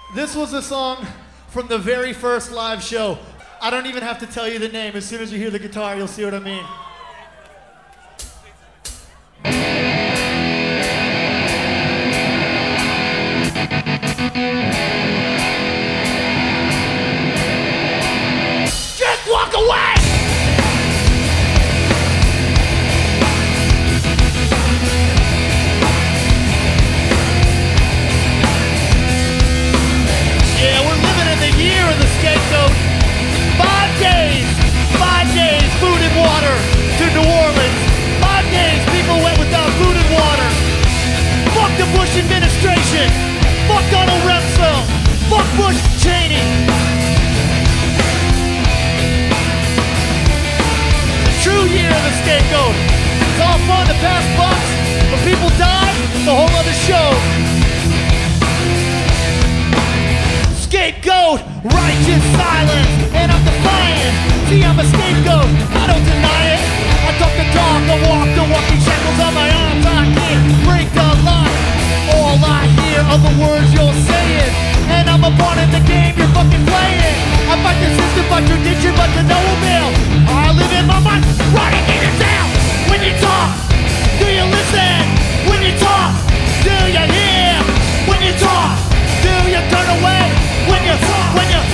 This was a song from the very first live show. I don't even have to tell you the name. As soon as you hear the guitar, you'll see what I mean. Just walk away! Yeah, we're living in the year of the scapegoat. 5 days, food and water to New Orleans. 5 days, people went without food and water. Fuck the Bush administration. Fuck Donald Rumsfeld. Fuck Bush Cheney. The true year of the scapegoat. It's all fun to pass bucks, but people die, it's a whole other show. Scapegoat, righteous silence, and I'm defiant. See, I'm a scapegoat, I don't deny it. I talk the talk, I walk the walking shackles on my arms. I can't break the line. All I hear are the words you're saying, and I'm a pawn in the game you're fucking playing. I fight the system by tradition, but to no avail. I live in my mind, writing in your tail. When you talk, do you listen? When you talk, do you hear? When you talk, do you turn away? When you talk.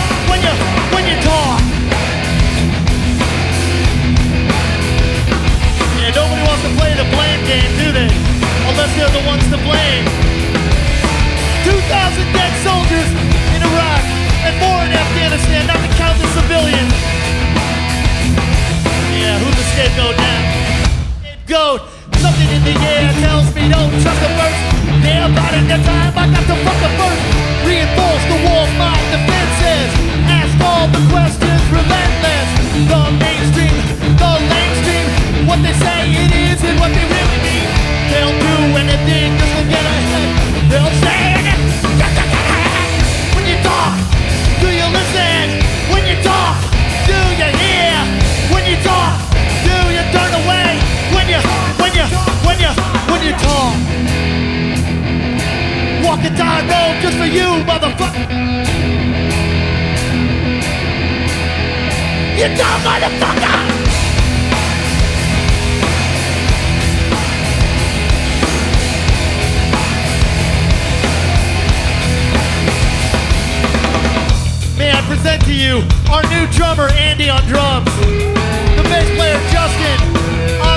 Yeah, nobody wants to play the blame game, do they? Unless they're the ones to blame. 2,000 dead soldiers in Iraq and more in Afghanistan, not to count the civilians. Yeah, who's the scapegoat now? Scapegoat. Something in the air tells me don't trust the first. Yeah, about it that time I got to fuck the first. Reinforce the walls, my defenses. Ask all the questions, relentless. The mainstream, what they say it is and what they really mean. They'll do anything just to get ahead. They'll say anything just to get ahead. When you talk, do you listen? When you talk, do you hear? When you talk, do you turn away? When you talk. Walk a tightrope just for you, motherfucker. You dumb motherfucker. May I present to you our new drummer, Andy on drums, the bass player, Justin